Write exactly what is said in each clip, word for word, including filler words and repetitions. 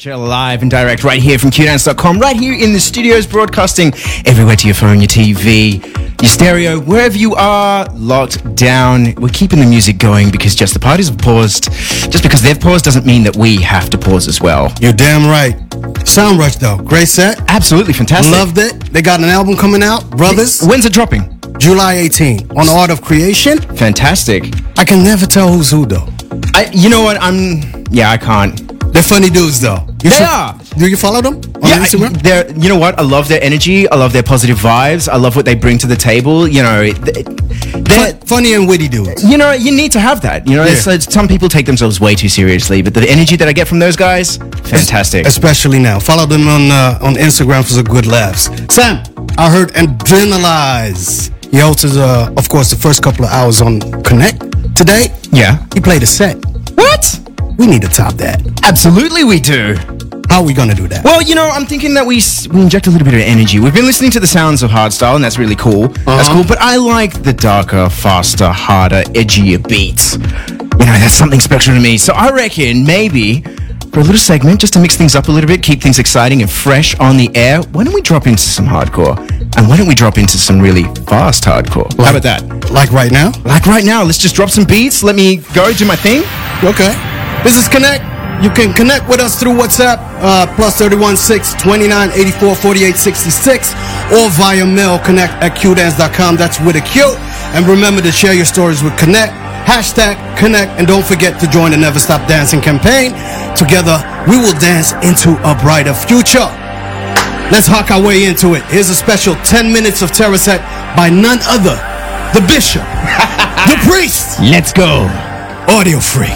Chill live and direct right here from Q dance dot com, right here in the studios, broadcasting everywhere to your phone, your T V, your stereo, wherever you are, locked down. We're keeping the music going because just the parties have paused. Just because they've paused doesn't mean that we have to pause as well. You're damn right. Sound Rush, though. Great set. Absolutely fantastic. Loved it. They got an album coming out, Brothers. When's it dropping? July eighteenth on Art of Creation. Fantastic. I can never tell who's who, though. I, you know what? I'm. Yeah, I can't. They're funny dudes, though. You they should, are. Do you follow them on yeah, Instagram? I, they're. You know what? I love their energy. I love their positive vibes. I love what they bring to the table. You know, they, they're funny and witty dudes. You know, you need to have that. You know, Yeah. it's, it's, some people take themselves way too seriously, but the energy that I get from those guys, fantastic. Especially now. Follow them on uh, on Instagram for some good laughs. Sam, I heard Adrenalize. He hosted, uh, of course, the first couple of hours on Connect. Today, Yeah. he played a set. What? We need to top that. Absolutely, we do. How are we going to do that? Well, you know, I'm thinking that we s- we inject a little bit of energy. We've been listening to the sounds of hardstyle, and that's really cool. That's Uh-huh. cool. But I like the darker, faster, harder, edgier beats. You know, that's something special to me. So I reckon maybe for a little segment, just to mix things up a little bit, keep things exciting and fresh on the air, why don't we drop into some hardcore? And why don't we drop into some really fast hardcore? How about that? Like right now? Like right now, let's just drop some beats. Let me go do my thing. Okay. This is Connect. You can connect with us through WhatsApp, uh, plus thirty-one six, twenty-nine, eighty-four, forty-eight, sixty-six, or via mail, connect at Q dance dot com. That's with a Q. And remember to share your stories with Connect. Hashtag Connect. And don't forget to join the Never Stop Dancing campaign. Together, we will dance into a brighter future. Let's hawk our way into it. Here's a special ten minutes of terror set by none other, the Bishop, the Priest, Let's go. Audio Freak.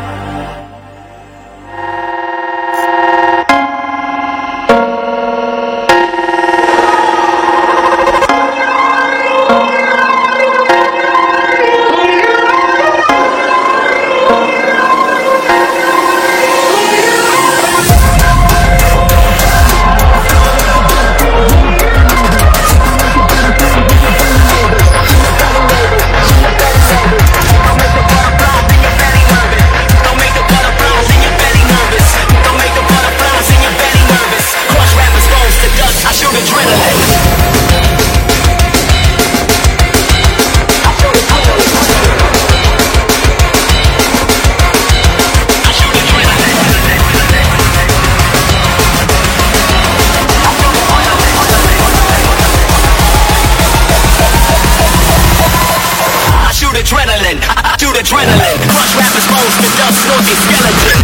Adrenaline, I shoot adrenaline. Crush rappers, bones, the dust, smoky skeleton.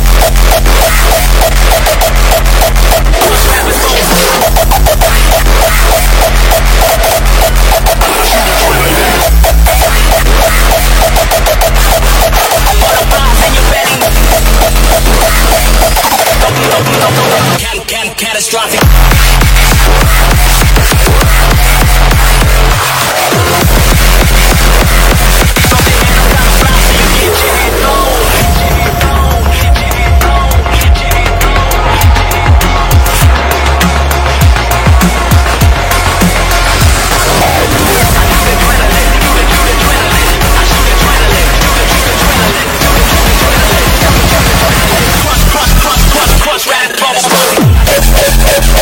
Crush rappers, bones. Butterflies in your belly. Cat, cat, catastrophic. Crush, crush, crush, crush, crush, rap, bubble.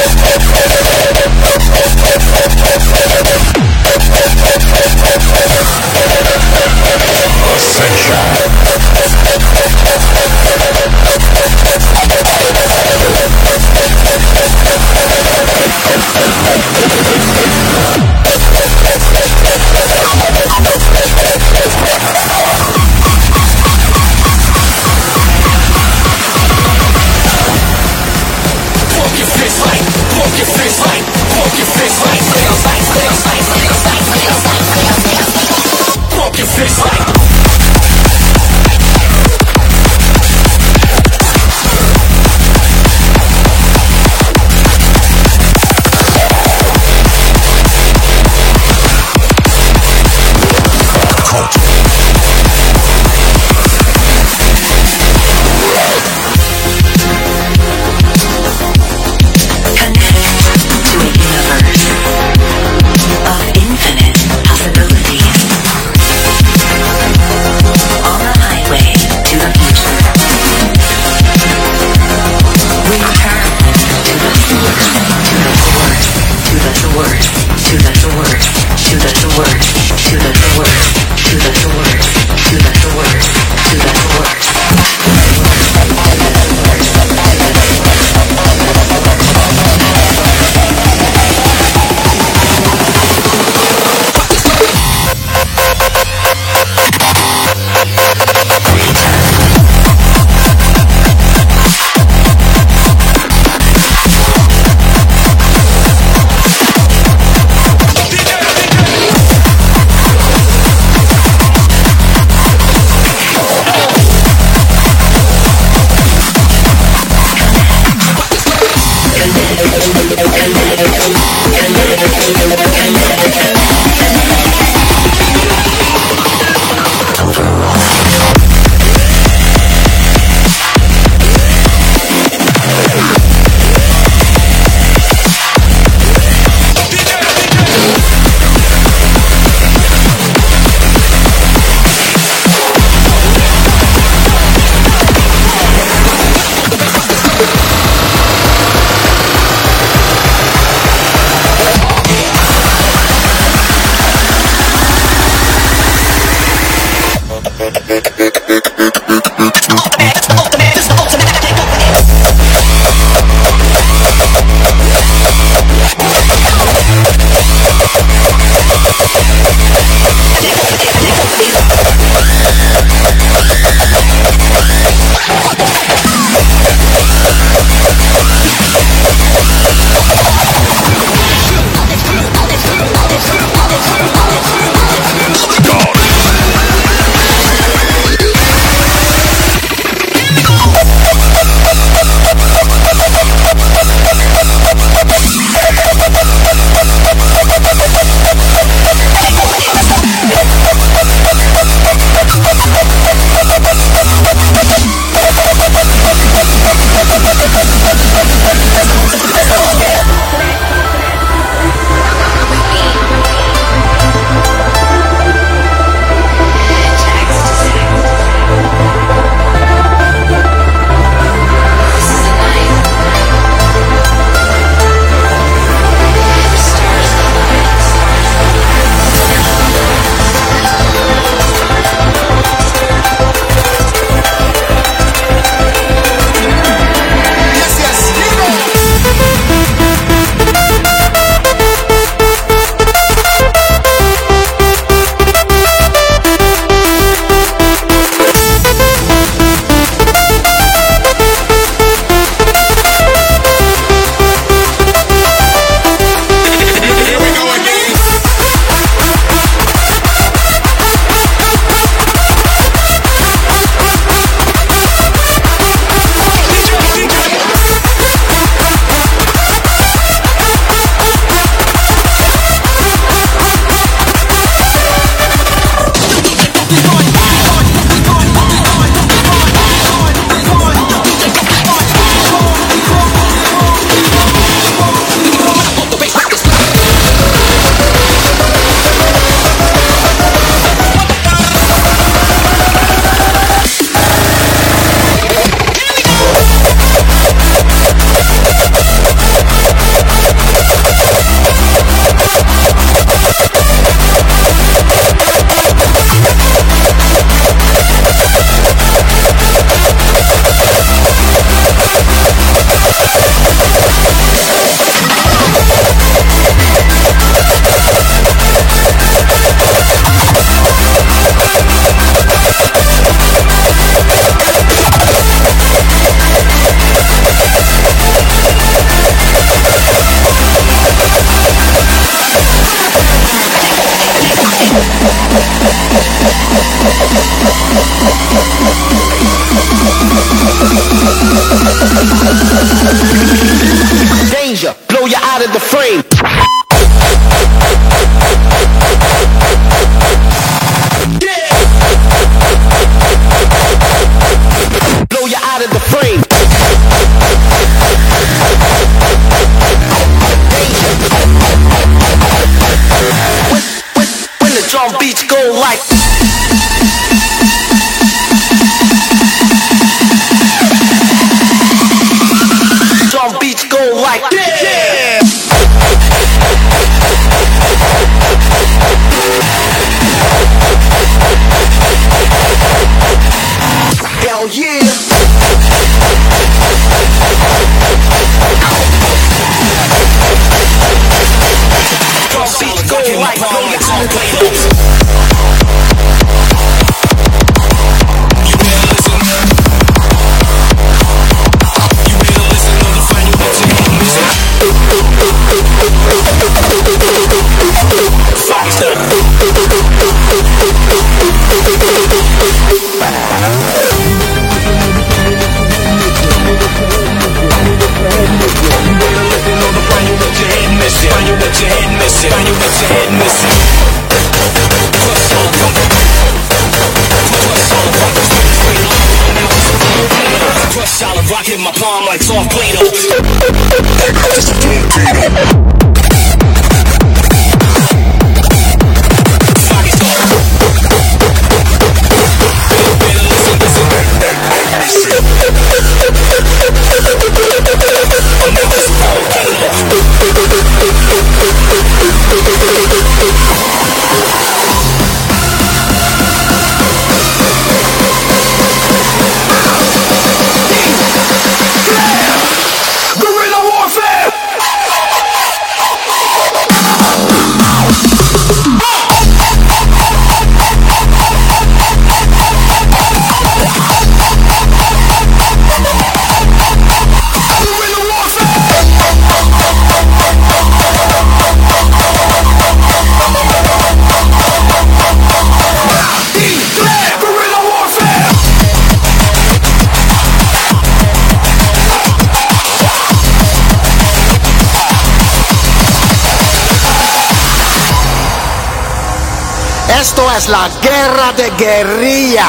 Danger, blow you out of the frame. Blow you out of the frame. When, when, when the drum beats go like drum beats go like yeah. Hell yeah. Drum beats go like blow you out of the frame. You better listen to the final missing. Find you with your head missing. Crush soul pump. Crush soul pump. Crush solid rock in my palm like soft Play-Doh. Esto es la guerra de guerrilla.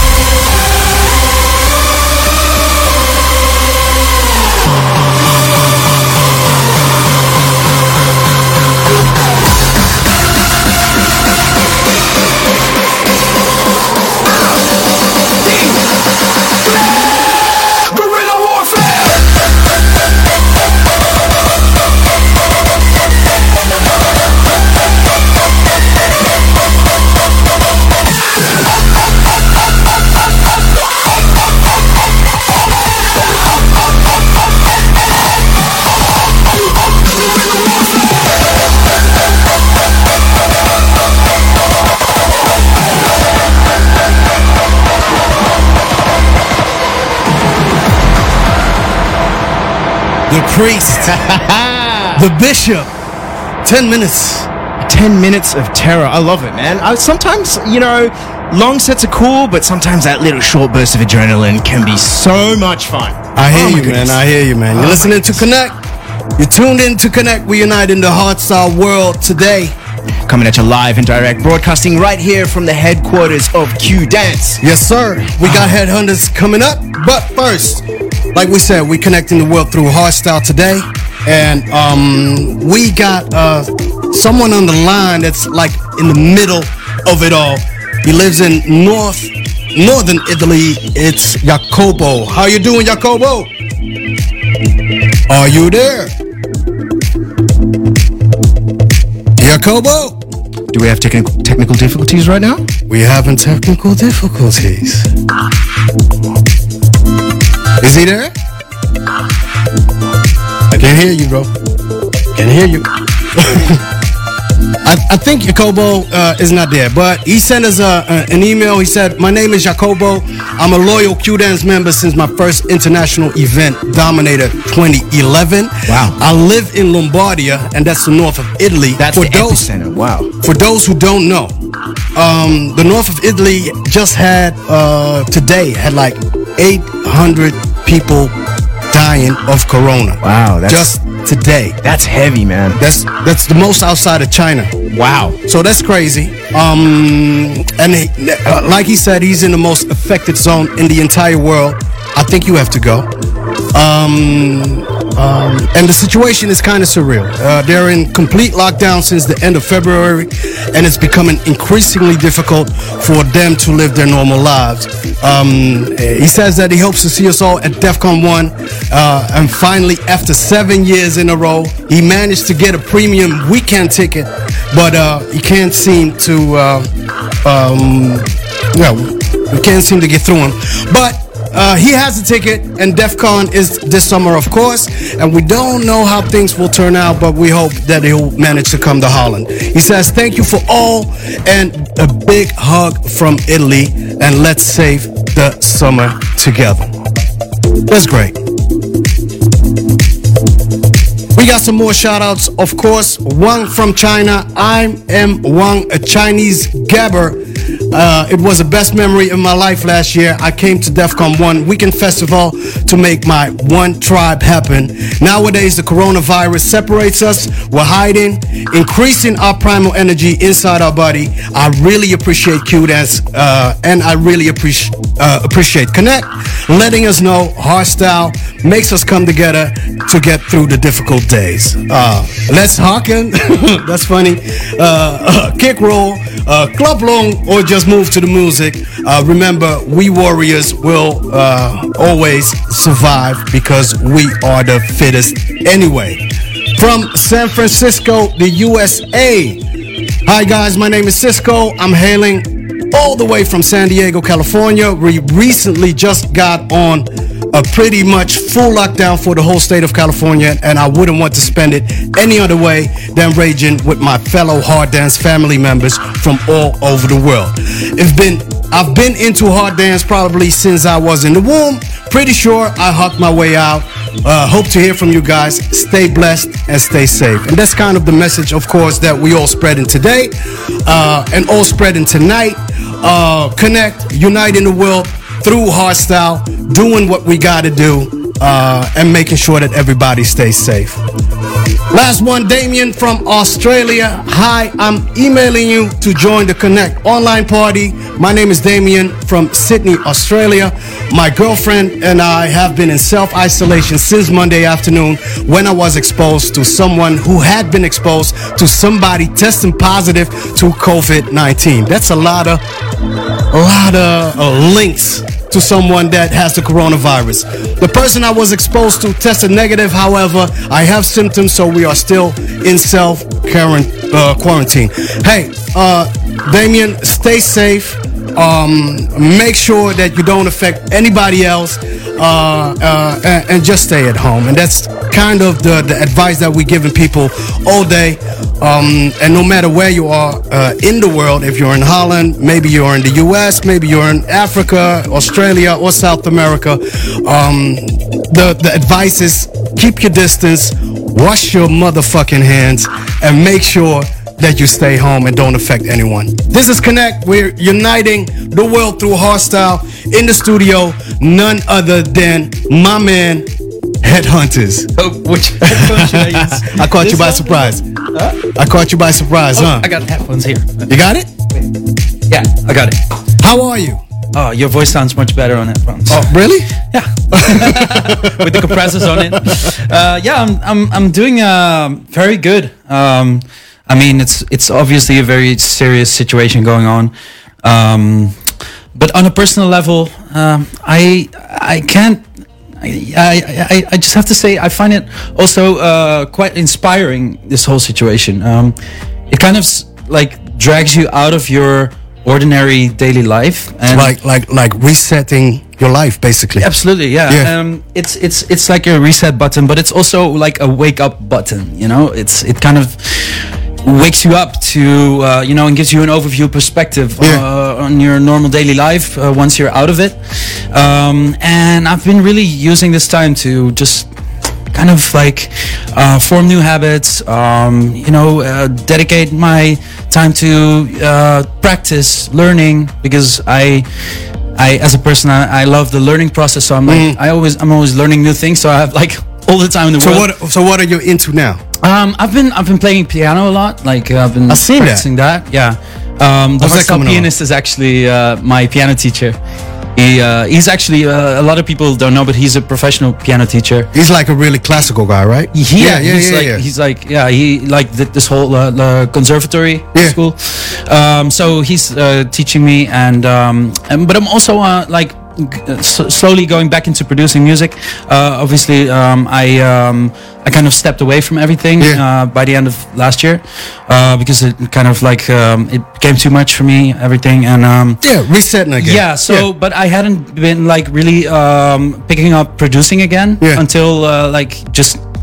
The priest, the bishop, ten minutes. ten minutes of terror. I love it, man. I, sometimes, you know, long sets are cool, but sometimes that little short burst of adrenaline can be so much fun. I hear Oh my you, goodness. man. I hear you, man. You're Oh listening my to Connect. You're tuned in to Connect. We unite in the hardstyle world today. Coming at you live and direct, broadcasting right here from the headquarters of Q Dance. Yes, sir. We got Headhunters coming up. But first, like we said, we connecting the world through hardstyle today. And um, we got uh, someone on the line that's like in the middle of it all. He lives in north, northern Italy. It's Jacobo. How you doing, Jacobo? Are you there? Jacobo? Do we have technical technical difficulties right now? We having technical difficulties. Is he there? I can't hear you, bro. Can't hear you. I, I think Jacobo uh, is not there, but he sent us a, a, an email. He said, "My name is Jacobo. I'm a loyal Q Dance member since my first international event, Dominator twenty eleven. Wow. I live in Lombardia, and that's the north of Italy. That's for the those, epicenter. Wow. For those who don't know, um, the north of Italy just had uh, today had like eight hundred people dying of corona. Wow, that's- just today. That's heavy, man. That's that's the most outside of China. Wow. So that's crazy. Um, and he, uh, like he said, he's in the most affected zone in the entire world. I think you have to go. Um, um, and the situation is kind of surreal. Uh, they're in complete lockdown since the end of February, and it's becoming increasingly difficult for them to live their normal lives. Um, he says that he hopes to see us all at DEFCON one, uh, and finally, after seven years in a row, he managed to get a premium weekend ticket, but uh, he can't seem to, uh, um, well, we can't seem to get through him. But Uh, he has a ticket, and DEFCON is this summer, of course, and we don't know how things will turn out, but we hope that he'll manage to come to Holland. He says, thank you for all, and a big hug from Italy, and let's save the summer together. That's great. We got some more shout-outs, of course. Wang from China. I am Wang, a Chinese gabber. Uh, it was the best memory of my life last year. I came to DEFCON one Weekend Festival to make my one tribe happen. Nowadays, the coronavirus separates us. We're hiding, increasing our primal energy inside our body. I really appreciate Q Dance, uh, and I really appreciate uh, appreciate Connect, letting us know hardstyle makes us come together to get through the difficult days. Uh, let's hearken. That's funny. Uh, uh, kick roll, uh, club long, or just move to the music. Uh, remember, we warriors will uh, always survive because we are the fittest anyway. From San Francisco, the U S A. Hi guys, my name is Cisco. I'm hailing all the way from San Diego, California. We recently just got on a pretty much full lockdown for the whole state of California, and I wouldn't want to spend it any other way than raging with my fellow hard dance family members from all over the world. It's been I've been into hard dance probably since I was in the womb. Pretty sure I hucked my way out. Uh, hope to hear from you guys. Stay blessed and stay safe. And that's kind of the message, of course, that we all spreading today uh, and all spreading tonight. Uh, connect, unite in the world through hardstyle, doing what we got to do, uh, and making sure that everybody stays safe. Last one, Damien from Australia. Hi, I'm emailing you to join the Connect online party. My name is Damien from Sydney, Australia. My girlfriend and I have been in self-isolation since Monday afternoon when I was exposed to someone who had been exposed to somebody testing positive to COVID nineteen. That's a lot of, a lot of uh, links to someone that has the coronavirus. The person I was exposed to tested negative. However, I have symptoms, so we are still in self uh, quarantine. Hey, uh, Damien, stay safe. Um, make sure that you don't affect anybody else, uh, uh, and, and just stay at home. And that's kind of the, the advice that we're giving people all day. Um, and no matter where you are uh, in the world, if you're in Holland, maybe you're in the U S, maybe you're in Africa, Australia, or South America, um, the, the advice is keep your distance, wash your motherfucking hands, and make sure that you stay home and don't affect anyone. This is Connect. We're uniting the world through hardstyle. In the studio, none other than my man, Headhunters. Oh, which headphone should I use? I caught This you by one? surprise. Huh? I caught you by surprise, Oh, huh? I got headphones here. You got it? Yeah, I got it. How are you? Oh, your voice sounds much better on headphones. Oh, really? Yeah, with the compressors on it. Uh, yeah, I'm I'm I'm doing uh, very good. Um, I mean, it's it's obviously a very serious situation going on, um, but on a personal level, um, I I can't. I, I I just have to say I find it also uh, quite inspiring, this whole situation. Um, it kind of s- like drags you out of your ordinary daily life, and Like, like, like resetting your life, basically. absolutely, yeah. Yeah. Um, it's it's it's like a reset button, but it's also like a wake up button. You know, it's it kind of wakes you up to uh, you know, and gives you an overview perspective Yeah. uh, on your normal daily life uh, once you're out of it. Um, and I've been really using this time to just kind of like uh, form new habits, um, you know, uh, dedicate my time to uh, practice learning, because I, I as a person, I, I love the learning process. So I'm like, I always, I'm always learning new things. So I have like all the time in the So world. what? So what are you into now? Um, I've been I've been playing piano a lot. Like uh, I've been I've seen that. practicing that. Yeah. Um, the How's that hardstyle coming along? pianist is actually uh, my piano teacher. He uh, he's actually uh, a lot of people don't know, but he's a professional piano teacher. He's like a really classical guy, right? Yeah, yeah, he's yeah, like yeah. he's like yeah he like did this whole uh, uh, conservatory Yeah. school. Um, so he's uh, teaching me, and um, and but I'm also uh, like g- uh, s- slowly going back into producing music. Uh, obviously, um, I um, I kind of stepped away from everything Yeah. uh, by the end of last year uh, because it kind of like um, it became too much for me, everything, and um, Yeah, resetting again. yeah, so but I hadn't been like really um, picking up producing again Yeah. until uh, like just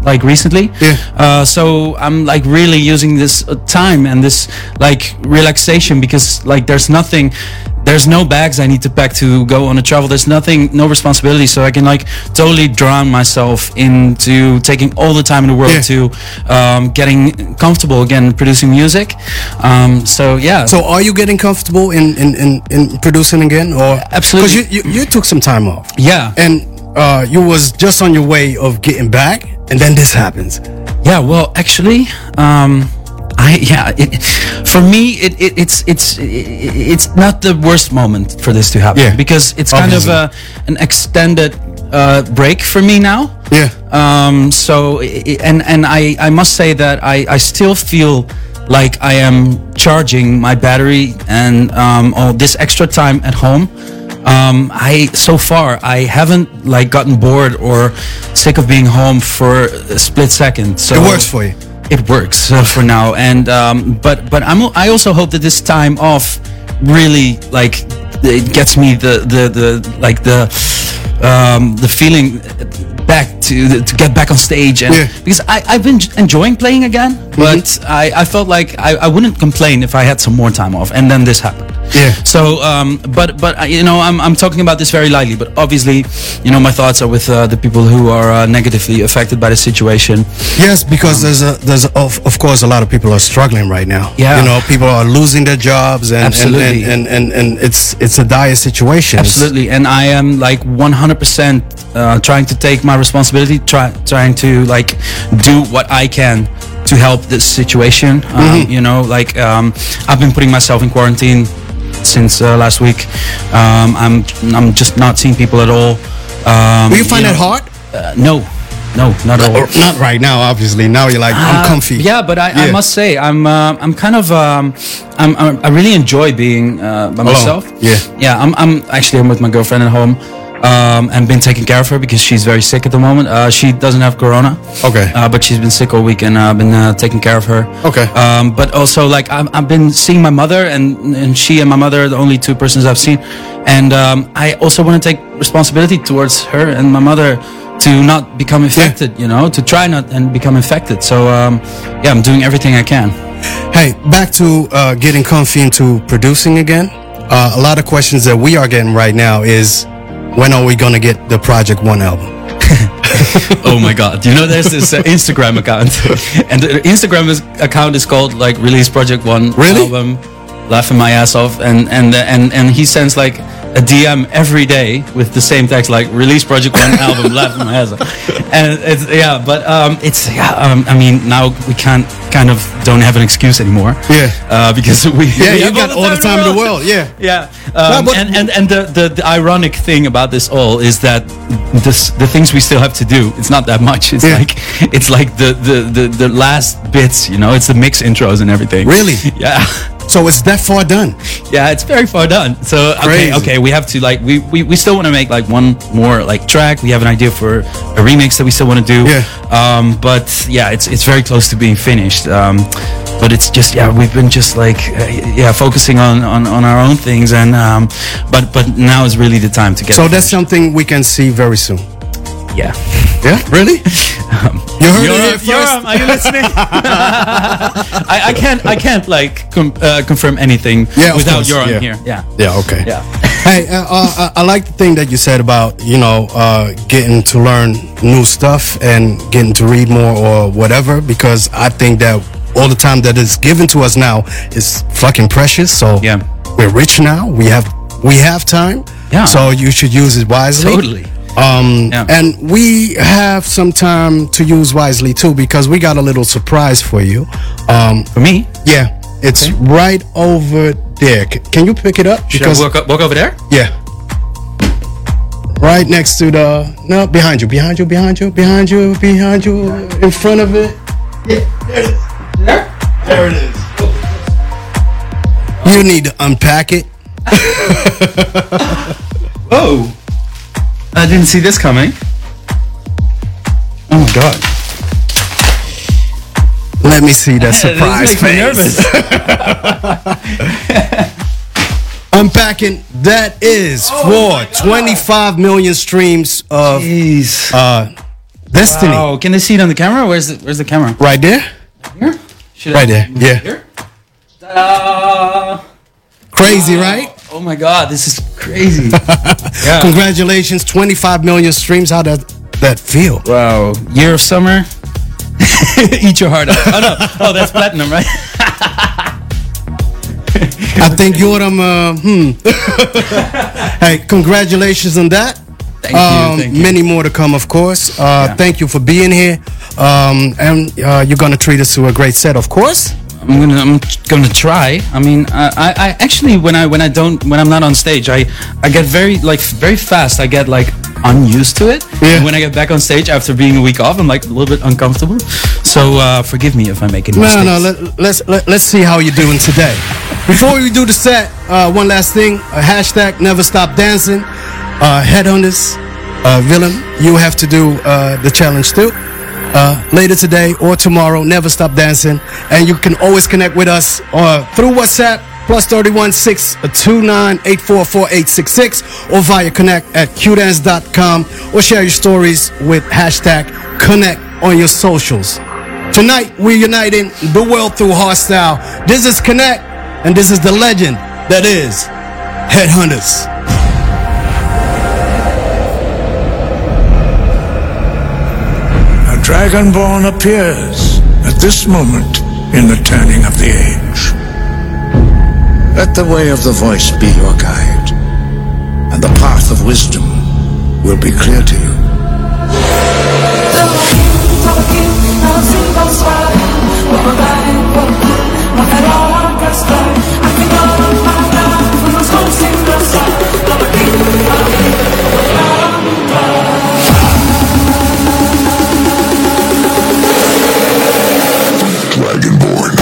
like recently. Yeah. Uh, so I'm like really using this uh, time and this like relaxation, because like there's nothing, there's no bags I need to pack to go on a travel. There's nothing, no responsibility. So I can like totally drown myself into taking all the time in the world Yeah. to um, getting comfortable again, producing music. Um, so yeah. So are you getting comfortable in in, in, in producing again, or Absolutely. Because you, you you took some time off. yeah. And uh, you was just on your way of getting back, and then this happens. Yeah, well, actually, um, I yeah, it, for me, it, it it's it's it's not the worst moment for this to happen, Yeah, because it's kind obviously. of a, an extended uh, break for me now. Yeah. Um. So i- and and I I must say that I I still feel like I am charging my battery, and um all this extra time at home. Um, I so far I haven't like gotten bored or sick of being home for a split second. So It works for you. It works uh, for now, and um, but but I'm I also hope that this time off really like it gets me the the, the like the um, the feeling back to to get back on stage, and Yeah. because I I've been enjoying playing again, but I, I felt like I, I wouldn't complain if I had some more time off, and then this happened. Yeah. So, um, but but uh, you know, I'm I'm talking about this very lightly. But obviously, you know, my thoughts are with uh, the people who are uh, negatively affected by the situation. Yes, because there's a there's of, of course a lot of people are struggling right now. Yeah. You know, people are losing their jobs, and Absolutely. and, and, and, and it's it's a dire situation. Absolutely, and I am like one hundred percent uh, trying to take my responsibility, try, trying to like do what I can to help this situation. Um, you know, like um, I've been putting myself in quarantine since uh, last week. Um, I'm I'm just not seeing people at all. Um, Do you find know, that hard? Uh, no, no, not at all. Or not right now, obviously. Now you're like, I'm Uh, comfy. Yeah, but I, I Yeah. must say I'm uh, I'm kind of um, I'm, I'm I really enjoy being uh, by myself. Yeah. Yeah. I'm I'm actually I'm with my girlfriend at home. Um, and been taking care of her because she's very sick at the moment. Uh, she doesn't have corona. Okay. Uh, but she's been sick all week, and I've been uh, taking care of her. Okay. Um, but also, like, I've, I've been seeing my mother, and and she and my mother are the only two persons I've seen. And um, I also want to take responsibility towards her and my mother to not become infected. You know, to try not and become infected. So um, yeah, I'm doing everything I can. Hey, back to uh, getting comfy into producing again. Uh, a lot of questions that we are getting right now is, when are we gonna get the Project One album? Oh my god, you know there's this uh, Instagram account, and the Instagram is, account is called like Release Project One Really? album, laughing my ass off, and and and and he sends like a D M every day with the same text like Release Project One album, laughing my ass off, and it's yeah, but um, it's yeah, um, I mean now we can't kind of don't have an excuse anymore, Yeah. uh, because we Yeah, we you have got all the time in the world. Yeah. yeah, um, but- and and and the, the the ironic thing about this all is that this the things we still have to do. It's not that much. It's Yeah. like it's like the, the the the last bits. You know, it's the mix intros and everything. Really? Yeah. So it's that far done. Yeah, it's very far done. So okay, Crazy. okay, we have to like we, we, we still want to make like one more like track. We have an idea for a remix that we still want to do. Yeah. Um, but yeah, it's it's very close to being finished. Um, but it's just yeah, we've been just like uh, yeah, focusing on, on, on our own things, and um, but but now is really the time to get. So it that's something we can see very soon. finished. yeah. Yeah, really? You heard it here first. Yoram, are you listening? I, I can't I can't like com- uh, confirm anything Yeah, of without course, Yoram yeah. here. Yeah. Yeah. Okay. Yeah. Hey, uh, uh, I like the thing that you said about, you know, uh, getting to learn new stuff and getting to read more or whatever, because I think that all the time that is given to us now is fucking precious. So Yeah. we're rich now. We have we have time. Yeah. So you should use it wisely. Totally. Um, Yeah. And we have some time to use wisely too, because we got a little surprise for you. Um, For me, yeah, it's right over there. C- can you pick it up? should I walk, up, walk over there? Yeah. Right next to the, no, behind you, behind you, behind you, behind you, behind you, in front of it. Yeah, there it is. There? There it is. You need to unpack it. Oh, I didn't see this coming. Oh my god. Let me see that surprise This makes me face. nervous. Unpacking, that is for twenty-five million streams of Jeez. uh, Destiny. Oh, can they see it on the camera? Where's the Where's the camera? Right there? Here? Should Right there, move yeah. it Here? Ta-da! Crazy, right? Oh my God, this is crazy. Yeah. Congratulations, twenty-five million streams. How does that feel? Wow. Year of summer. Eat your heart out. Oh no. Oh, that's platinum, right? I think you're them. Uh, hmm. Hey, congratulations on that. Thank you. Um, Thank you. many more to come, of course. Uh, Yeah. Thank you for being here. Um, and uh, you're gonna treat us to a great set, of course. I'm gonna I'm gonna try. I mean, I, I, I actually when I when I don't when I'm not on stage, I I get very like very fast. I get like unused to it. Yeah. And when I get back on stage after being a week off, I'm like a little bit uncomfortable. So uh, forgive me if I make any No, mistakes. no. Let, let's let, let's see how you're doing today. Before we do the set, uh, one last thing: a hashtag Never Stop Dancing. Uh, Headhunters, uh, Villain, you have to do uh, the challenge too. Uh, later today or tomorrow, Never Stop Dancing, and you can always connect with us uh, through WhatsApp plus thirty one six two nine eight four four eight six six or via connect at q dance dot com or share your stories with hashtag connect on your socials. Tonight we're uniting the world through hardstyle. This is Connect, and this is the legend that is Headhunters. Dragonborn appears at this moment in the turning of the age. Let the way of the voice be your guide, and the path of wisdom will be clear to you. Dragonborn.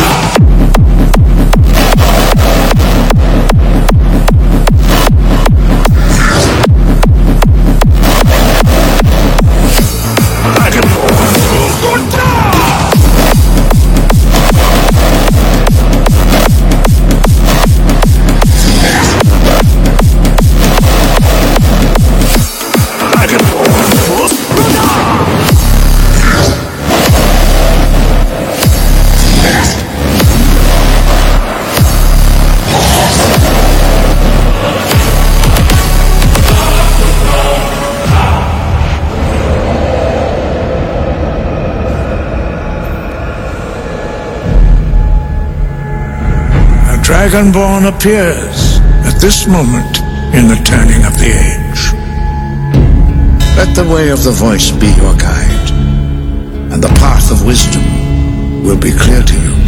Dragonborn appears at this moment in the turning of the age. Let the way of the voice be your guide, and the path of wisdom will be clear to you.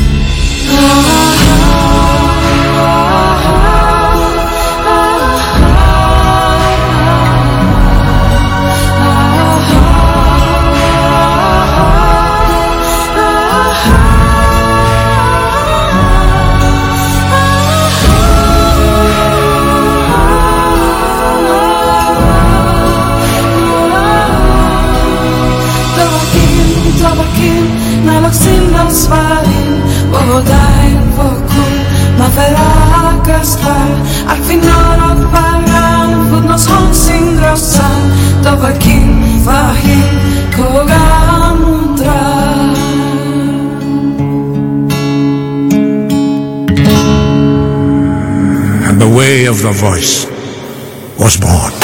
Al final apparan fod nos sin grossa dove chi fa hin kogamudra. And the way of the voice was born.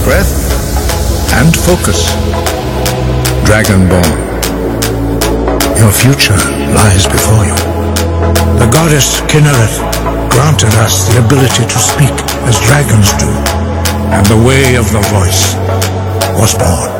Focus. Dragonborn. Your future lies before you. The goddess Kinneret granted us the ability to speak as dragons do, and the way of the voice was born.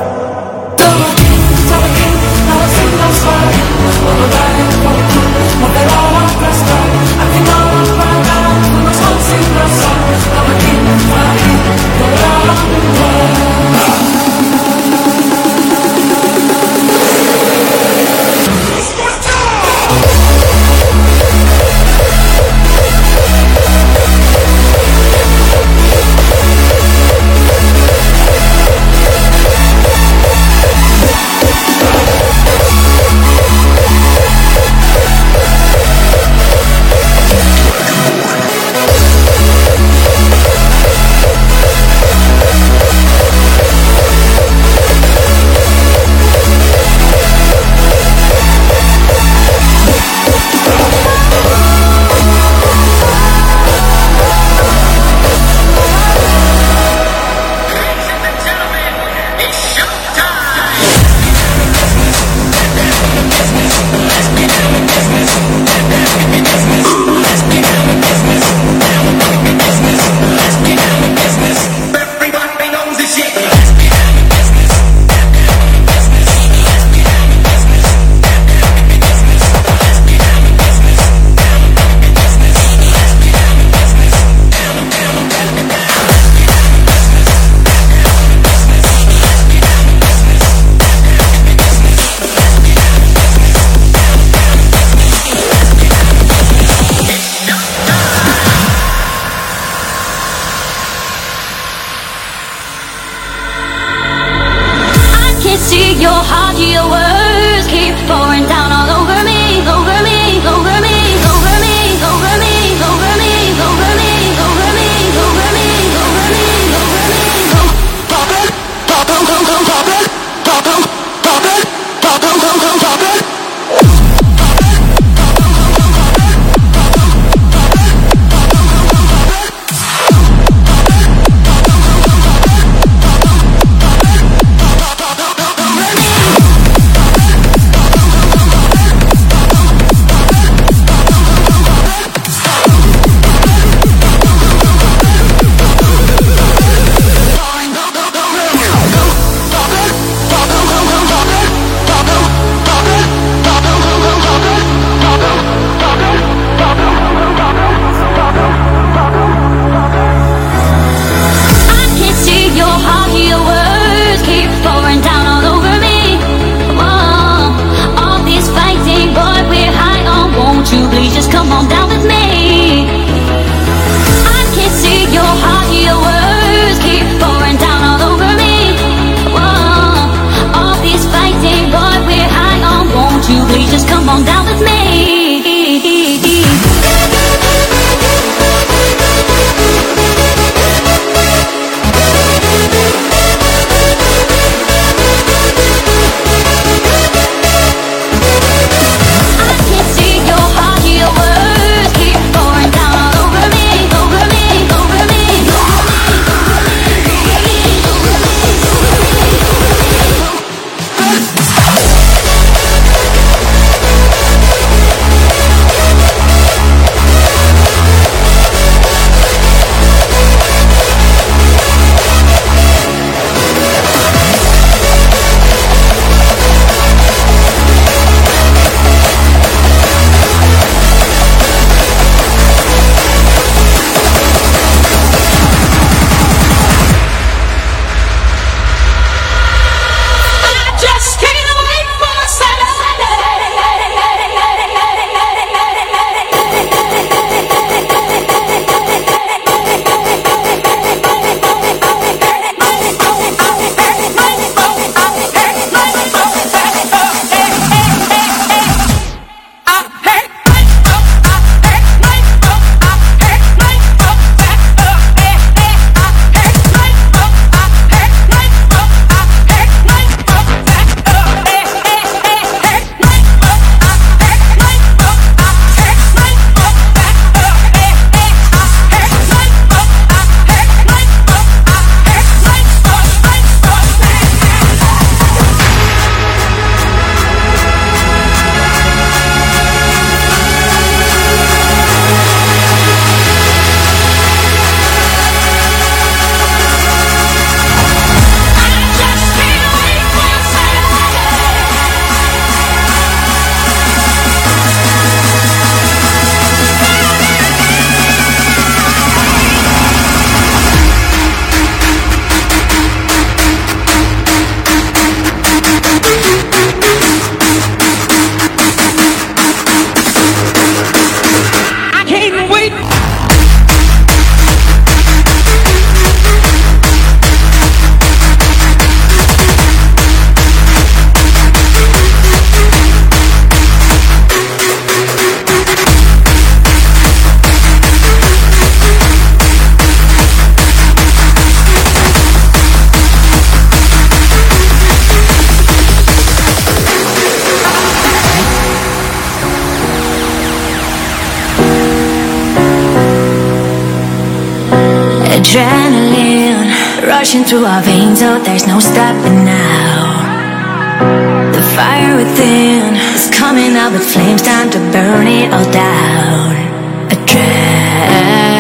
Adrenaline rushing through our veins, oh, there's no stopping now. The fire within is coming out with flames, time to burn it all down. Adrenaline.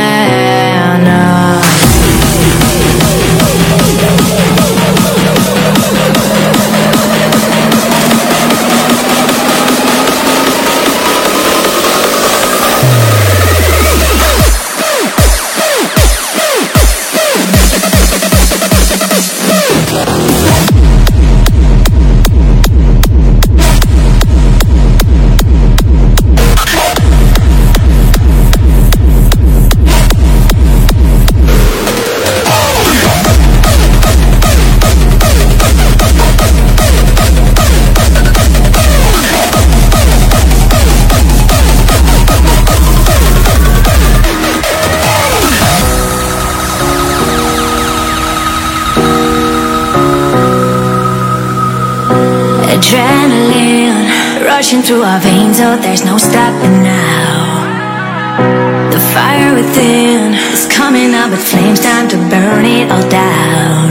Adrenaline rushing through our veins, oh, there's no stopping now. The fire within is coming out with flames, time to burn it all down.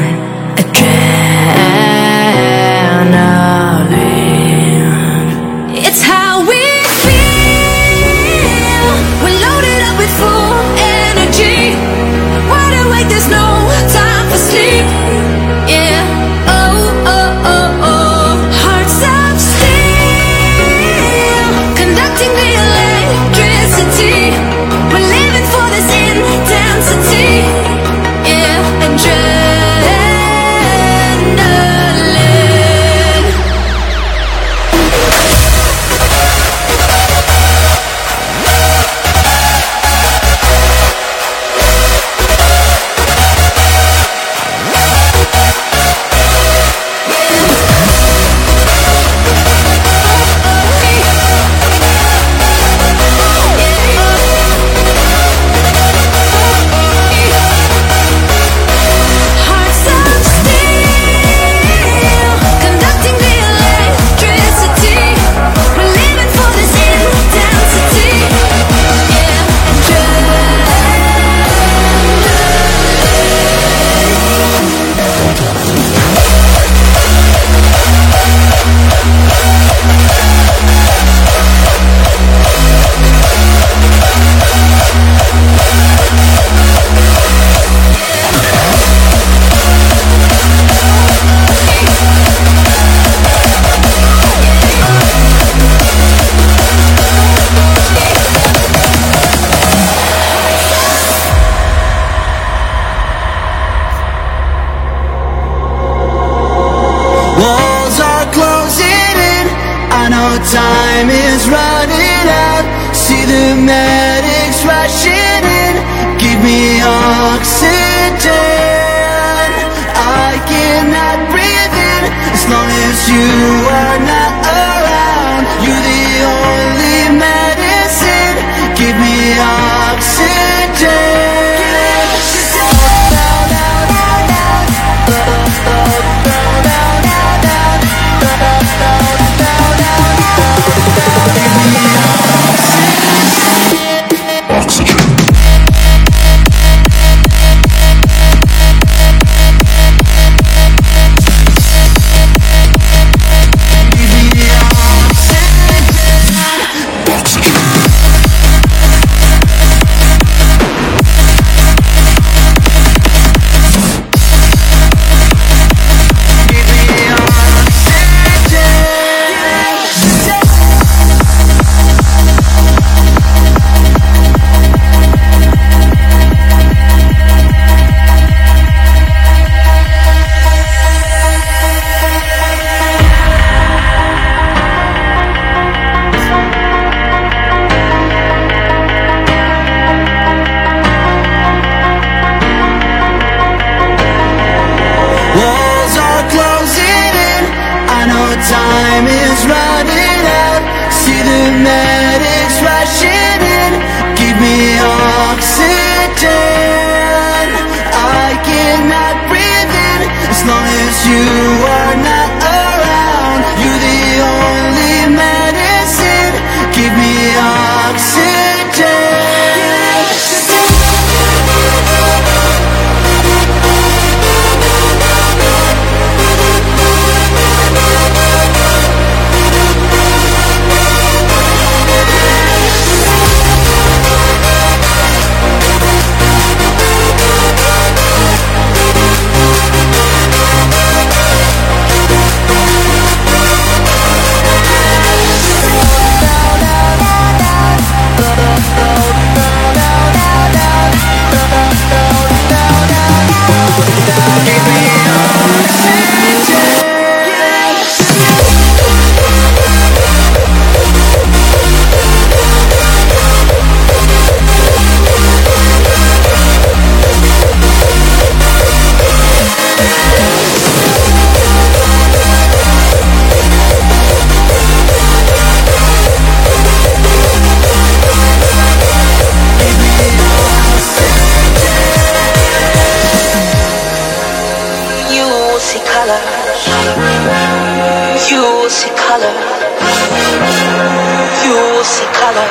Adrenaline. It's how we feel. We're loaded up with full energy. Wide awake, there's no time for sleep. Yeah. Oh, oh, oh, oh. Time is running out. See the medics rushing in. Give me oxygen. I cannot breathe in as long as you are not around. You're the only medicine. Give me oxygen. Time is running out. See the medics rushing in. Give me oxygen. I cannot breathe in as long as you are not around. You're the only medicine. Give me oxygen. You will see color. You will see color.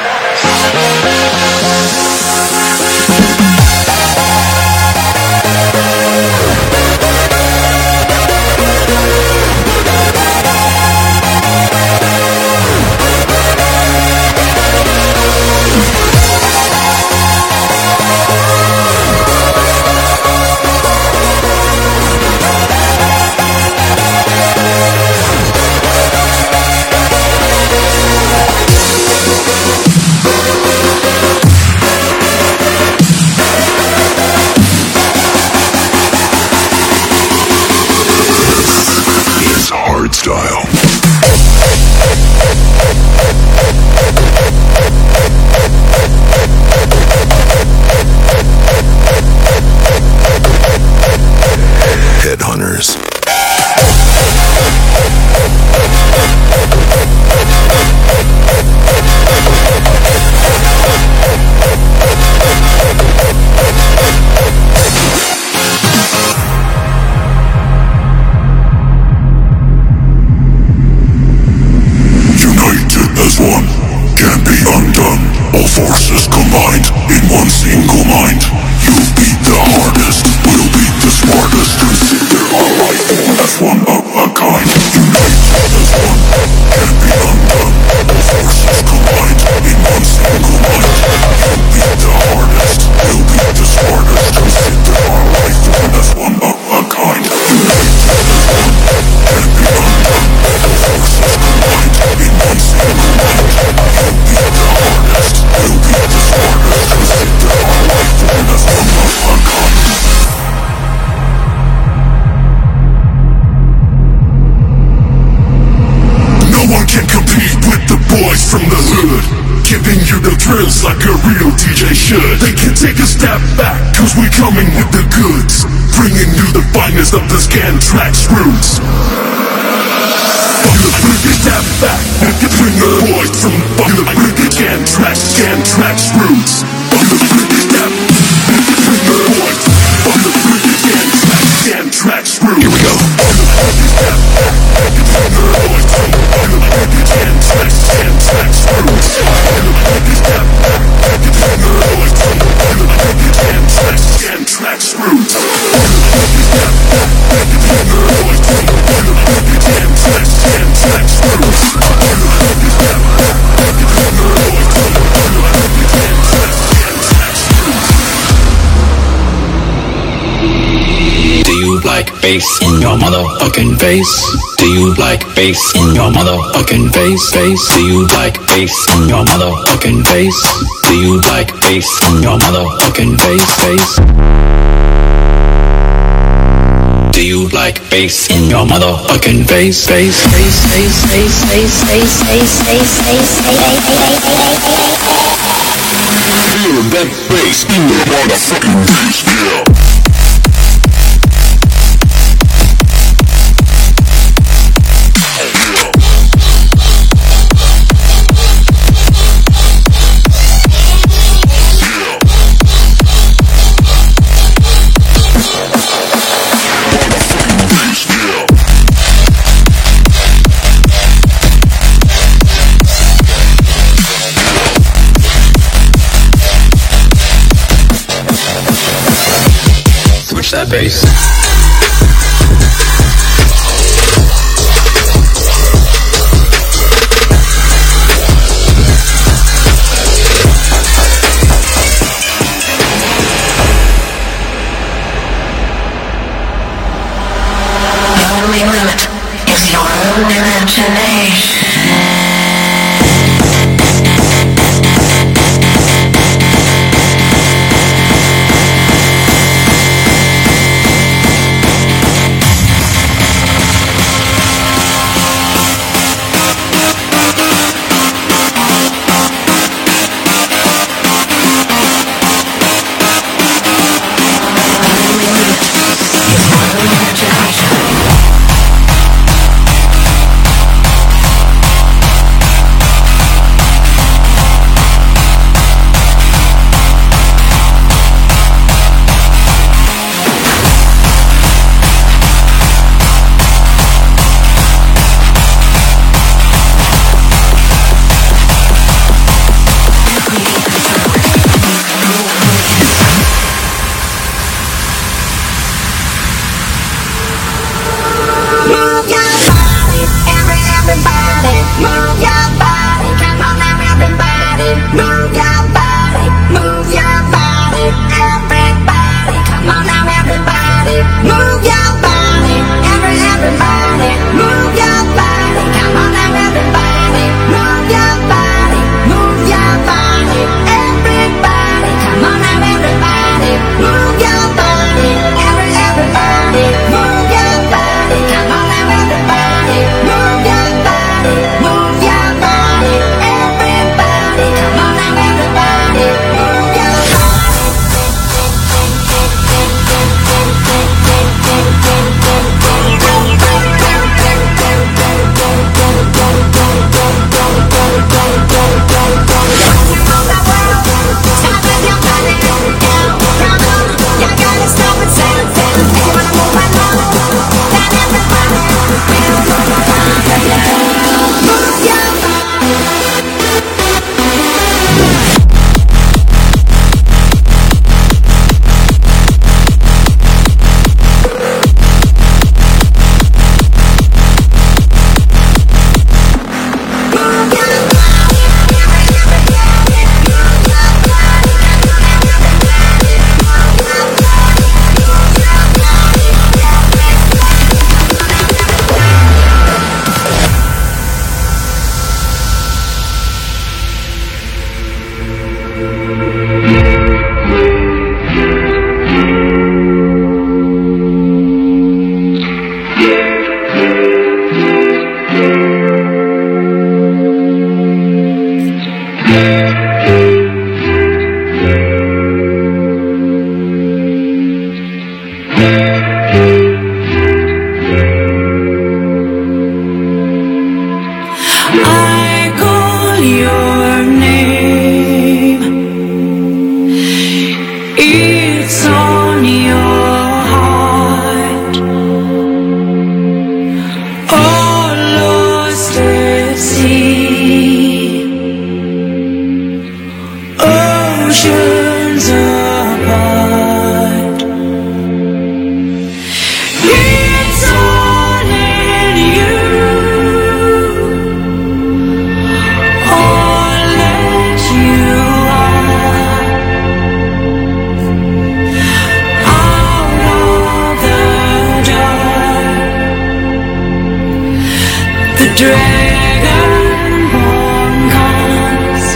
Style. Headhunters. Forces combined in one single mind. You beat the hardest, we'll beat the smartest. Consider our life as one of a kind. Unite as one, can't be undone. All forces combined in one single mind. You beat the hardest, we'll beat the smartest. Consider our life as one of a kind. Unite as one, can't be undone. All forces combined in one single mind. You beat the hardest. We'll be the smartest. Consider our life as one of a kind. No one can compete with the boys from the hood, giving you the thrills like a real D J should. They can take a step back, cause we coming with the goods, bringing you the finest of the Scan Tracks roots. From the biggest step back, bring the boys from the biggest Scan Tracks, Scan Tracks roots. From the biggest step, bring the boys from the biggest Scan Tracks, Scan Tracks roots. Here we go. From the biggest step back, bring the boys from the biggest Scan Tracks, Scan Tracks roots. From the biggest step back, bring the boys from the biggest Scan Tracks, Scan Tracks roots. From the biggest step back, bring the boys from the biggest Scan Tracks, Scan Tracks roots. Do you like bass in your motherfucking face? Do you like bass in your motherfucking face? Face? Do you like bass in your motherfucking face? Do you like bass in your motherfucking face? Face? Do you like bass in your motherfucking face? Face? Face? Face? Face? Face? Face? Face? Face? Face? Feel that bass in your motherfucking face, yeah. That bass. The only limit is your own imagination. move your body, move your body, everybody, come on now, everybody, move your body, every everybody, move your body, come on now, everybody, move your body, move your body, everybody, come on now, everybody, move your body, every everybody, move your body, come on now, everybody, move your body, move your body, everybody, come on now, everybody, move your I call your name. It's on your heart. All lost at sea. Oceans apart. It's all in you. All that you are. Out of the dark, the dragonborn comes.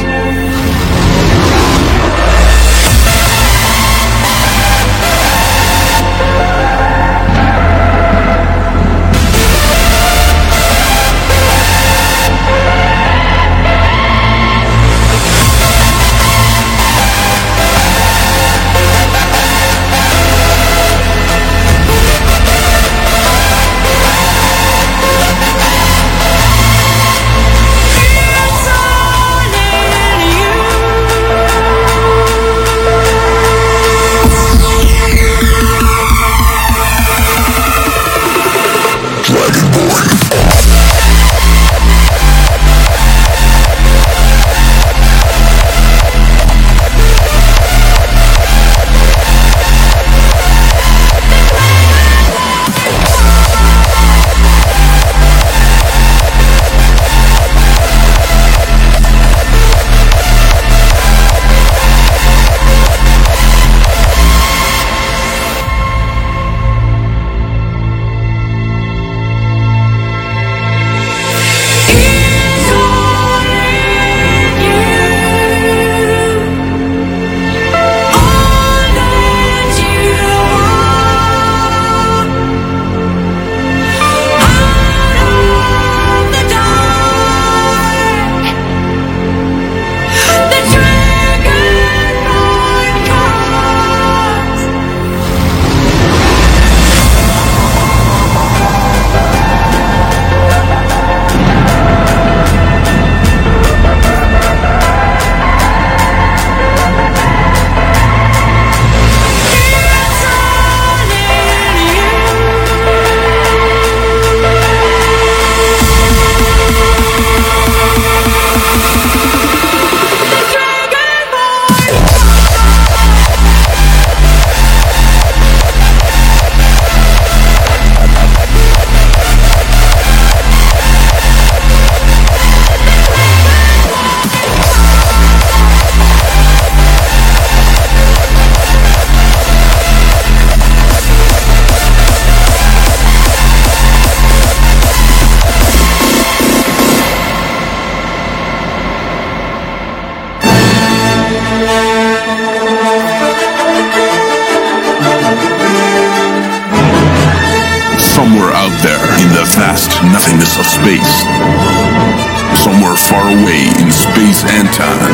nothingness of space. Somewhere far away in space and time.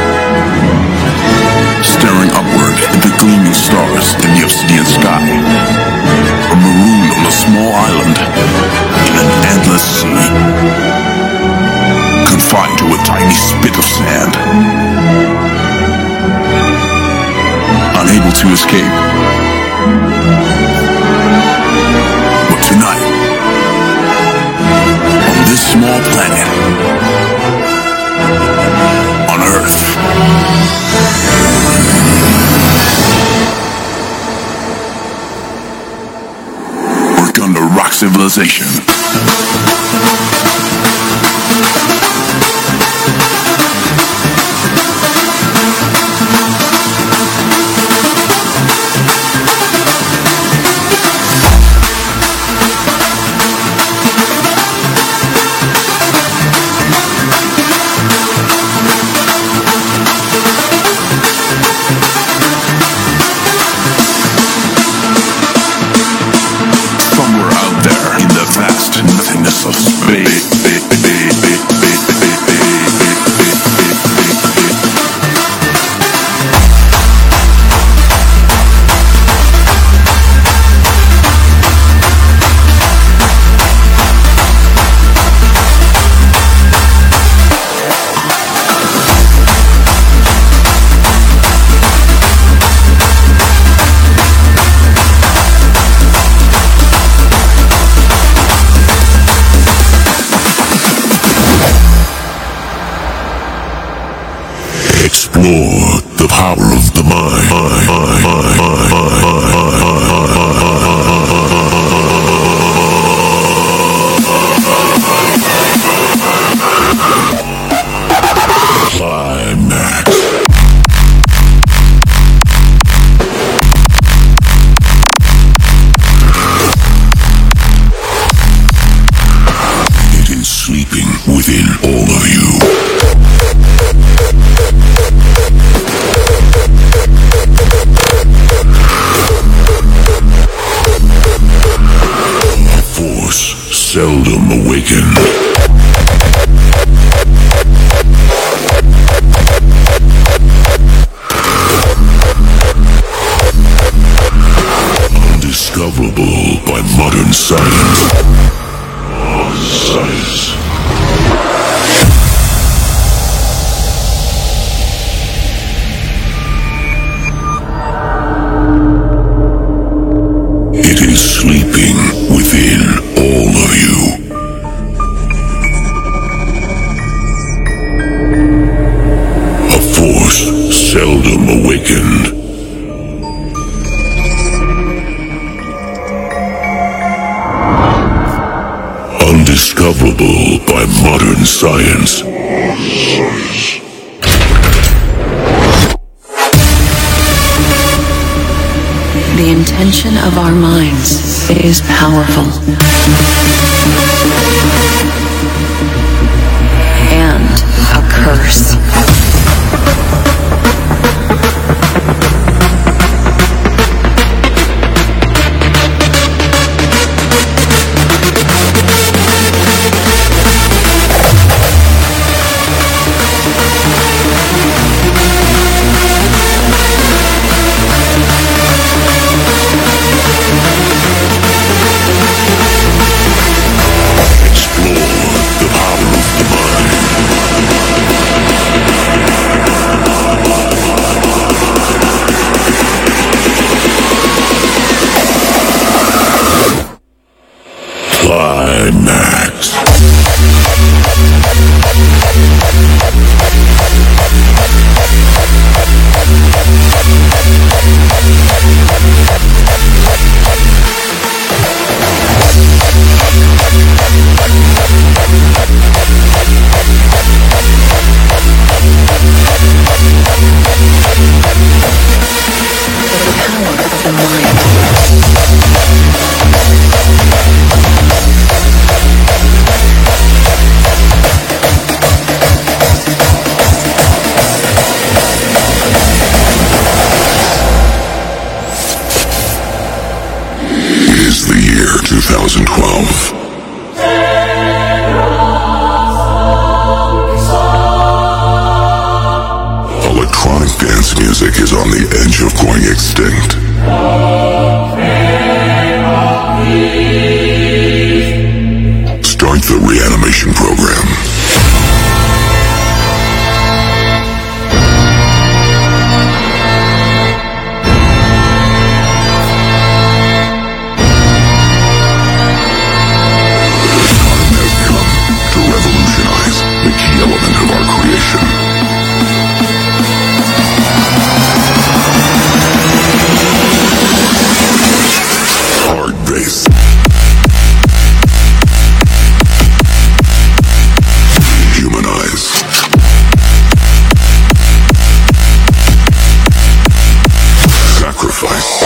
Staring upward at the gleaming stars in the obsidian sky. Or marooned on a small island in an endless sea. Confined to a tiny spit of sand. Unable to escape. But tonight, on this small planet, on Earth, we're gonna rock civilization. Nothingness of space. Explore the power of the mind. Climax. It is sleeping within all of you. Seldom awakened. Undiscoverable by modern science. Science. It is sleeping within all of you. A force seldom awakened. Undiscoverable by modern science. The intention of our minds is powerful and a curse. Climax. two thousand twelve. going extinct. Start the reanimation program. Element of our creation. Hard bass. Humanize. Sacrifice.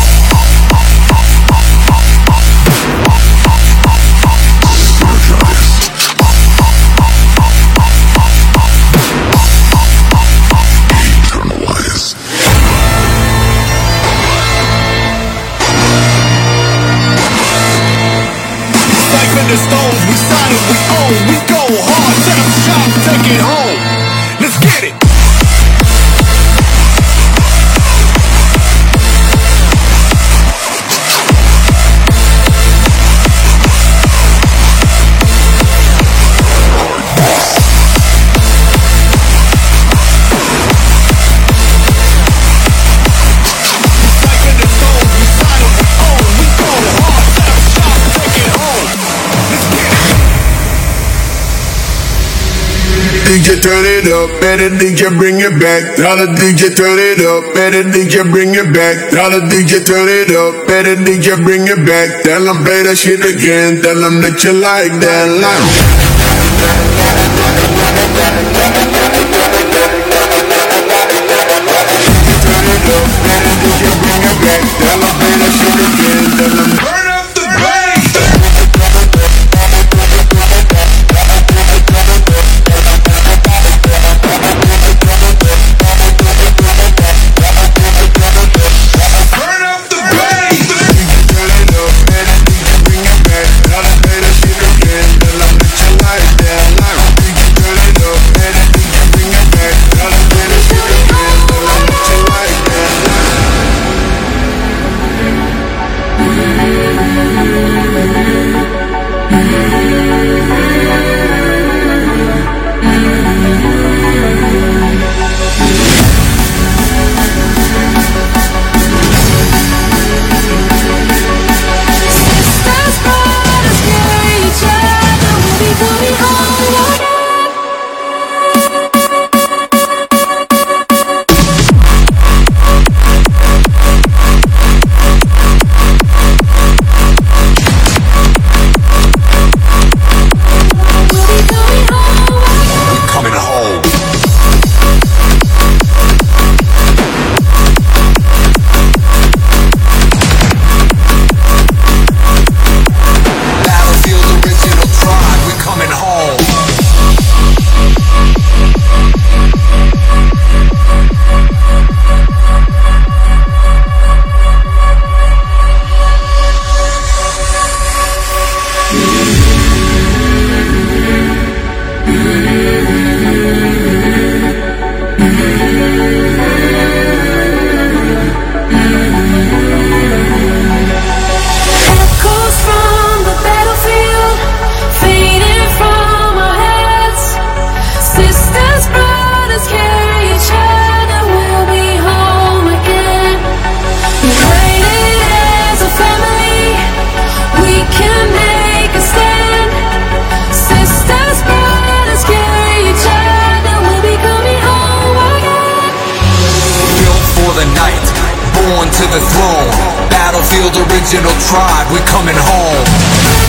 The stones, we silent, we own, we go hard, set up shop, take it home. Let's get it. D J turn it up, better D J bring it back. Dollar D J turn it up, better D J bring it back. Dollar D J turn it up, better D J bring it back. Tell them play that shit again, tell them that you like that line. Turn it up, better D J bring it back. Tell them play that shit again, tell them turn up the bass. the throne. Battlefield original tribe, we coming home.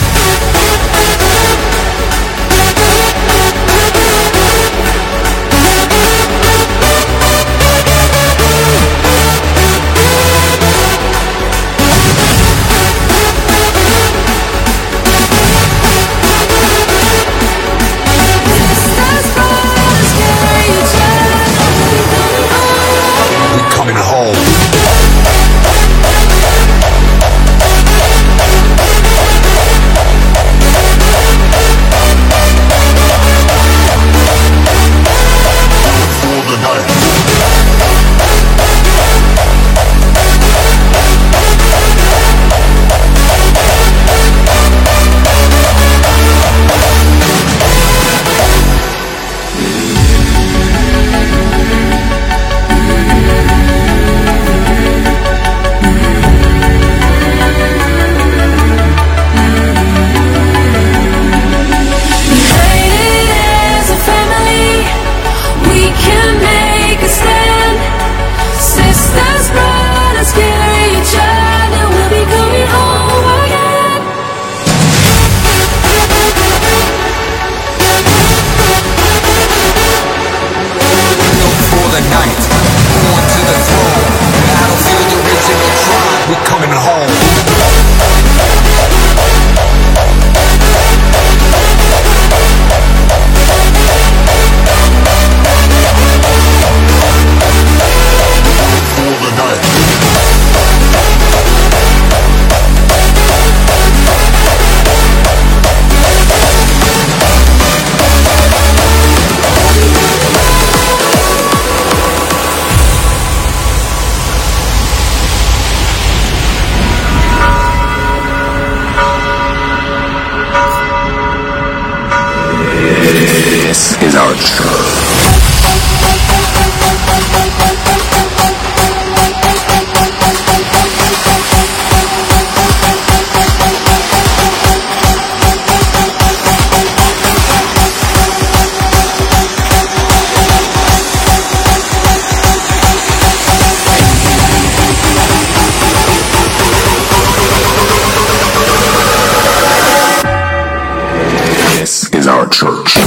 church.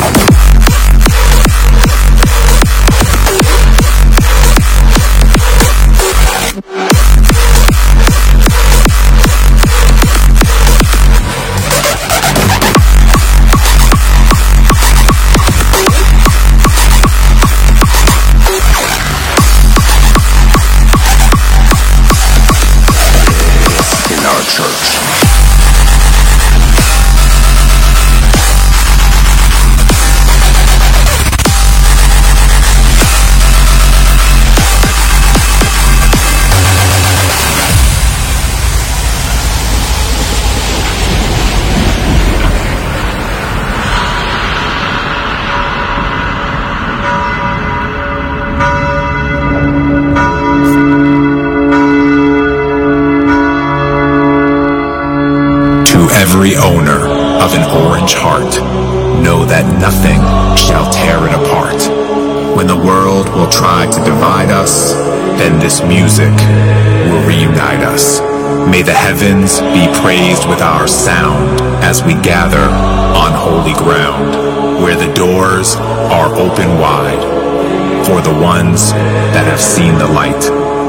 Every owner of an orange heart, know that nothing shall tear it apart. When the world will try to divide us, then this music will reunite us. May the heavens be praised with our sound as we gather on holy ground, where the doors are open wide for the ones that have seen the light.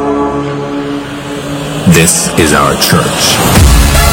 This is our church.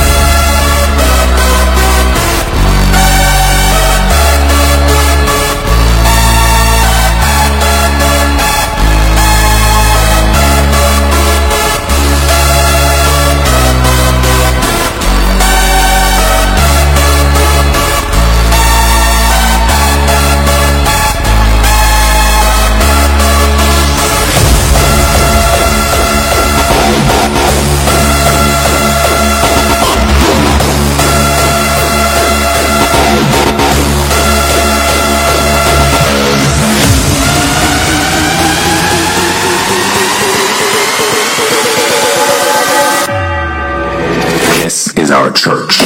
Is our church.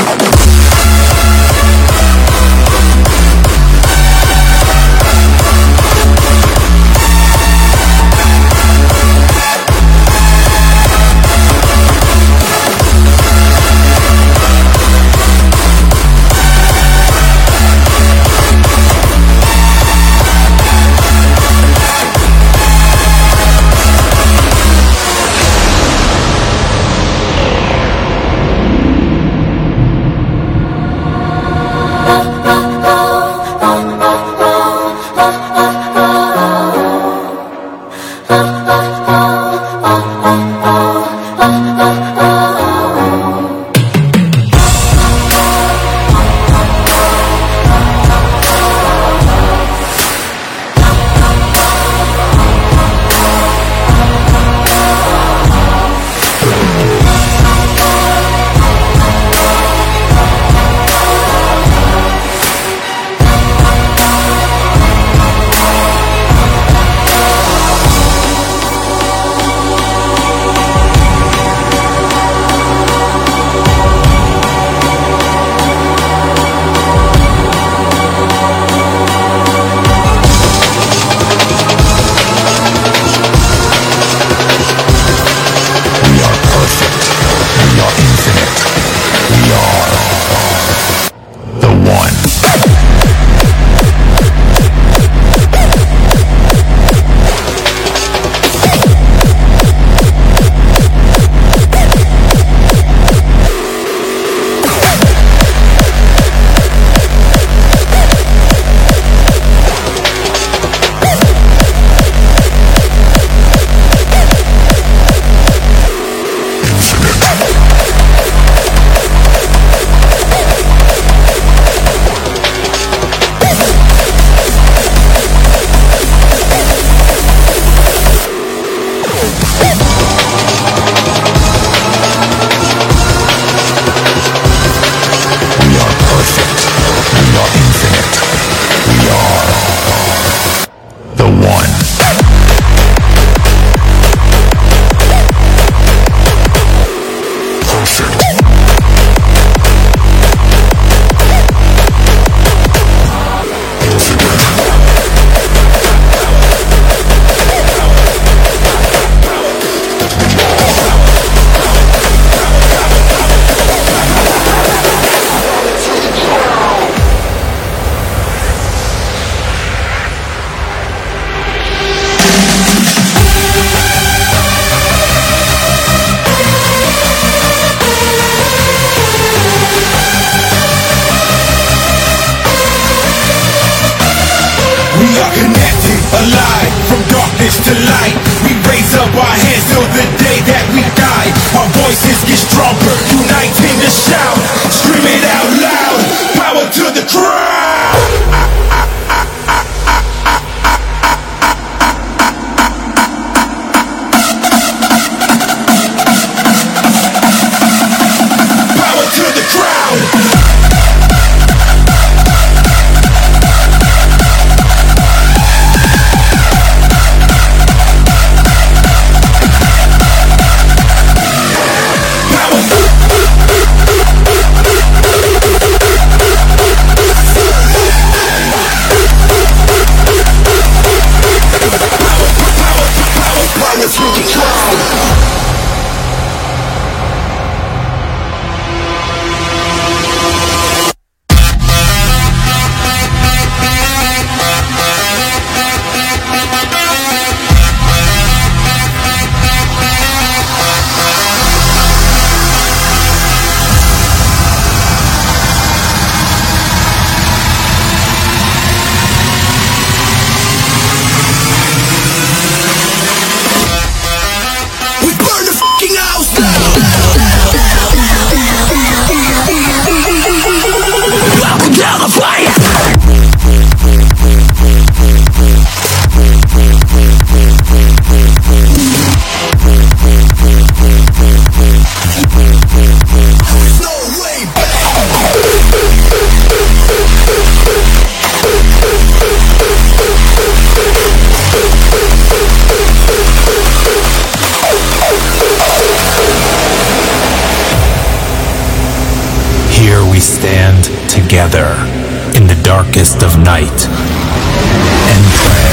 together in the darkest of night and pray.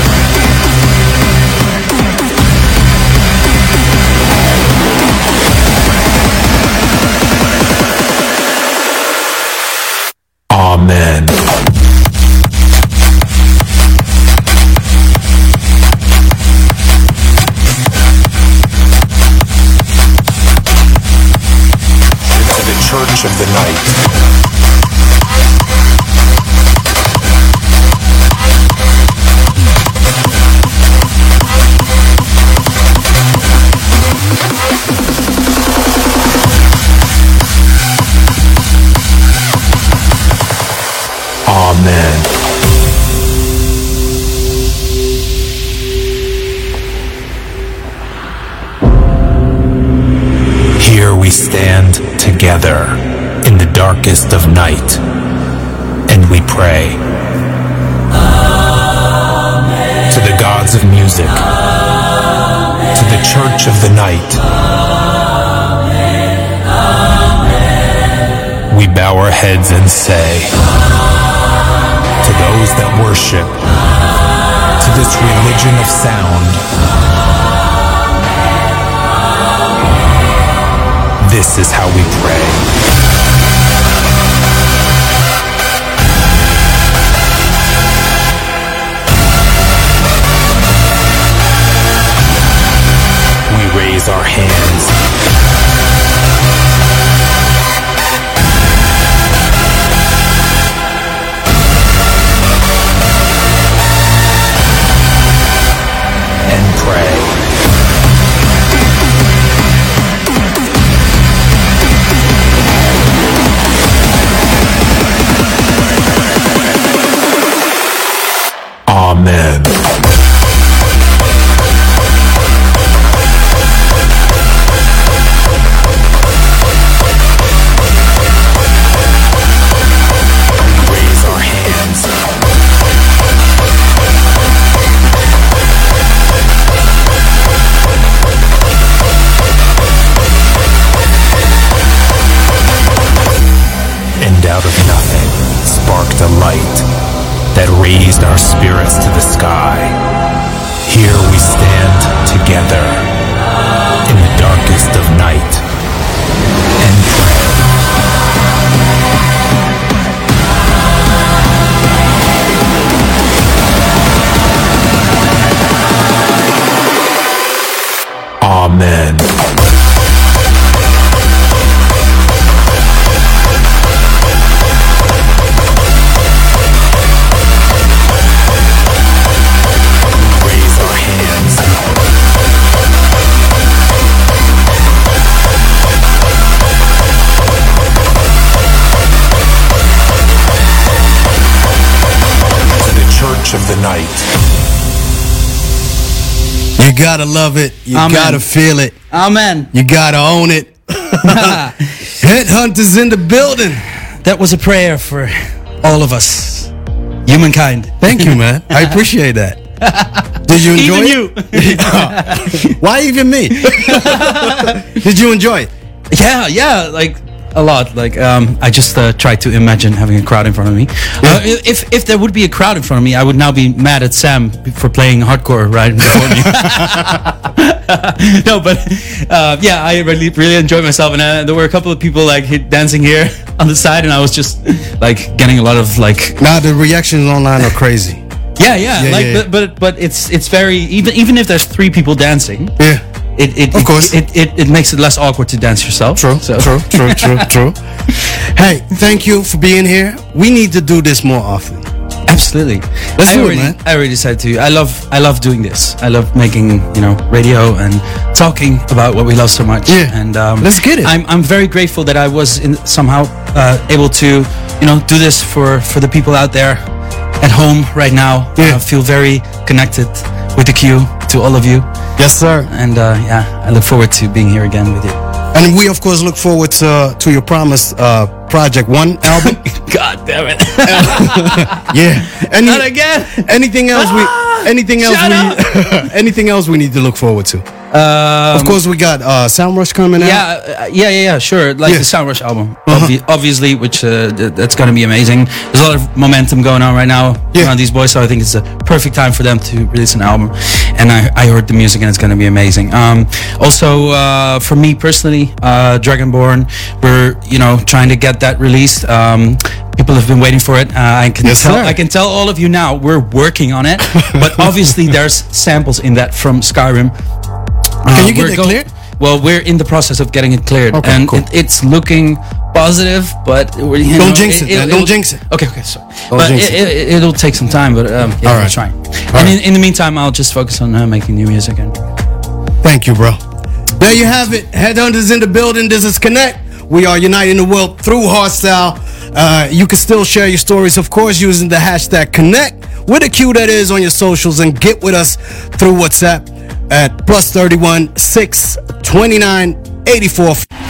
Amen. Into the church of the night. Amen. Here we stand together in the darkest of night, and we pray. Amen. To the gods of music, Amen. To the church of the night, Amen. Amen. We bow our heads and say, to those that worship, to this religion of sound, this is how we pray. We raise our hands. Amen. Raise our hands. And out of nothing sparked a light that raised our spirits to the sky. Here we stand together in the darkest of night and pray. Amen. Of the night. You gotta love it. You Amen. Gotta feel it. Amen. You gotta own it. Headhunters in the building. That was a prayer for all of us, humankind. Thank you, man. I appreciate that. Did you enjoy even it? You. Why even me? Did you enjoy it? Yeah, yeah, like a lot. Like um, I just uh, tried to imagine having a crowd in front of me. Uh, if if there would be a crowd in front of me, I would now be mad at Sam for playing hardcore right before me. No, but uh, yeah, I really really enjoyed myself, and uh, there were a couple of people like dancing here on the side, and I was just like getting a lot of like. Now the reactions online are crazy. Yeah, yeah, yeah like yeah, but, but but it's it's very even even if there's three people dancing. Yeah. It, it, of it, course, it, it, it makes it less awkward to dance yourself. True, so. true, true, true, true. Hey, thank you for being here. We need to do this more often. Absolutely. Let's I do already, it, man. I already said to you, I love, I love doing this. I love making, you know, radio and talking about what we love so much. Yeah. And um, let's get it. I'm, I'm very grateful that I was in somehow uh, able to, you know, do this for, for the people out there at home right now. Yeah. I feel very connected with the Q, to all of you. Yes, sir. And uh, yeah, I look forward to being here again with you. And we, of course, look forward to to your Promise uh, Project One album. God damn it! Yeah. Any, Not again. Anything else Ah, we? Anything else shut we? Anything else we need to look forward to? Um, of course, we got uh, Sound Rush coming out. Yeah, uh, yeah, yeah, yeah, sure. Like Yeah. the Sound Rush album, Uh-huh. obvi- obviously, which uh, th- that's gonna be amazing. There's a lot of momentum going on right now Yeah. around these boys, so I think it's a perfect time for them to release an album. And I, I heard the music, and it's gonna be amazing. Um, also, uh, for me personally, uh, Dragonborn, we're you know trying to get that released. Um, People have been waiting for it. Uh, I can Yes, tell. sir. I can tell all of you now. We're working on it, but obviously there's samples in that from Skyrim. Uh, Can you get we're it going- cleared? Well, we're in the process of getting it cleared, Okay, and cool. it, it's looking positive. But we're, you Don't know, jinx it, man. Don't jinx it. Okay, okay, sorry. Don't but jinx it, it. it, it'll take some time. But um, yeah, All we're right. trying. All and right. in, in the meantime, I'll just focus on uh, making new music. And Thank you, bro. There you have it. Headhunters in the building. This is Connect. We are uniting the world through hardstyle. Uh, you can still share your stories, of course, using the hashtag Connect with a Q that is on your socials, and get with us through WhatsApp at plus thirty-one six twenty-nine eighty-four.